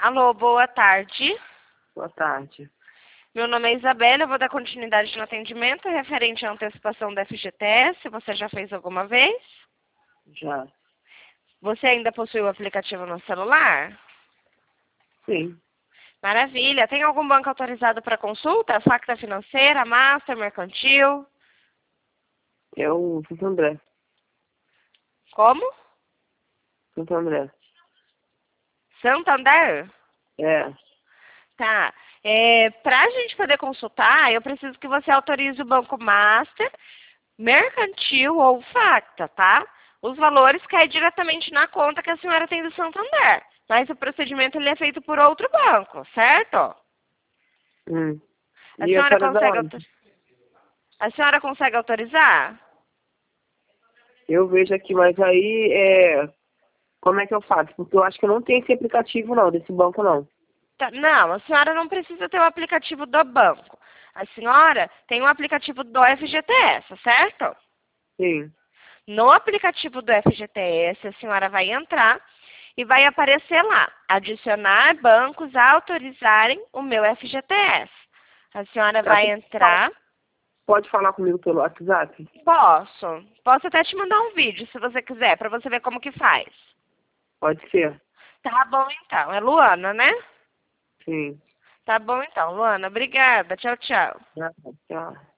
Alô, boa tarde. Boa tarde. Meu nome é Isabela, eu vou dar continuidade no atendimento referente à antecipação da FGTS. Você já fez alguma vez? Já. Você ainda possui o aplicativo no celular? Sim. Maravilha. Tem algum banco autorizado para consulta? Facta Financeira, Master, Mercantil? Eu, Santo André. Como? Santo André. Santander? É. Tá. Para a gente poder consultar, eu preciso que você autorize o Banco Master, Mercantil ou Facta, tá? Os valores caem diretamente na conta que a senhora tem do Santander. Mas o procedimento ele é feito por outro banco, certo? A E a senhora senhora é da consegue, onde? a senhora consegue autorizar? Eu vejo aqui, mas aí, como é que eu faço? Porque eu acho que eu não tenho esse aplicativo não, desse banco não. Tá, não, a senhora não precisa ter o aplicativo do banco. A senhora tem o aplicativo do FGTS, certo? Sim. No aplicativo do FGTS, a senhora vai entrar e vai aparecer lá, adicionar bancos a autorizarem o meu FGTS. A senhora Tá, vai entrar. pode falar comigo pelo WhatsApp? Posso até te mandar um vídeo, se você quiser, para você ver como que faz. Pode ser? Tá bom então, é Luana, né? Sim. Tá bom então, Luana, obrigada, tchau, tchau. Ah, tchau.